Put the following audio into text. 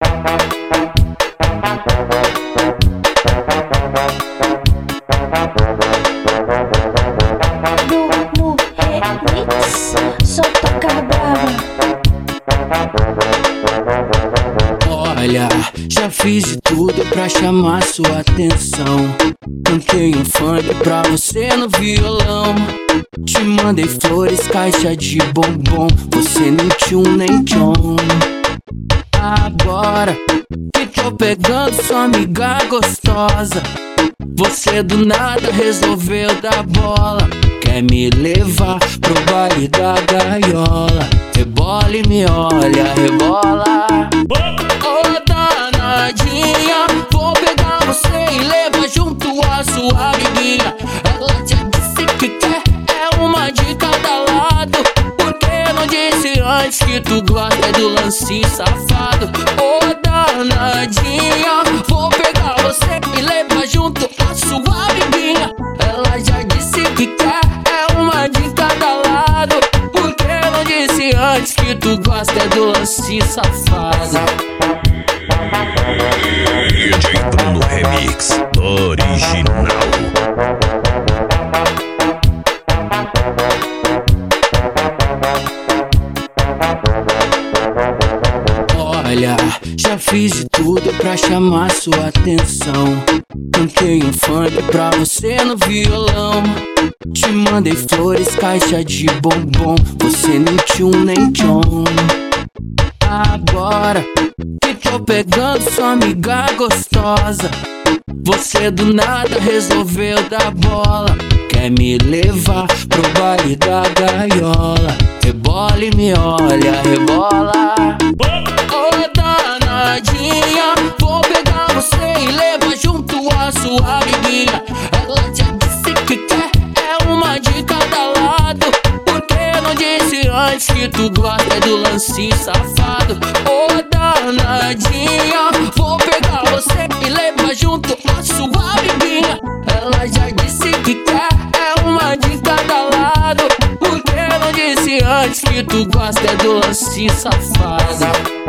No remix, só toca brava. Olha, já fiz de tudo pra chamar sua atenção. Cantei um funk pra você no violão. Te mandei flores, caixa de bombom. Você nem tchum nem tchom. Agora que tô pegando sua amiga gostosa, você do nada resolveu dar bola. Quer me levar pro baile da gaiola. Rebola e me olha, rebola. Ô danadinha, vou pegar você e levar junto a sua amiguinha. Ela já disse que quer, é uma de cada lado. Por que não disse antes que tu gosta do lance safado? Ô danadinha, vou pegar você e levar junto a sua amiguinha. Ela já disse que quer, é uma de cada lado. Por que não disse antes que tu gosta do lance safado? DJ Bruno Remix original. Olha, já fiz de tudo pra chamar sua atenção. Cantei um funk pra você no violão. Te mandei flores, caixa de bombom. Você nem tchum nem tchom. Agora que tô pegando sua amiga gostosa, você do nada resolveu dar bola. Quer me levar pro baile da gaiola. Rebola e me olha, rebola. Ô danadinha, vou pegar você e levar junto a sua amiguinha. Ela já disse que quer, é uma de cada lado. Por que não disse antes que tu gosta do lance safado? Ô danadinha, vou pegar você e levar junto a sua amiguinha. Ela já disse que quer, é uma de cada lado. Por que não disse antes que tu gosta do lance safado?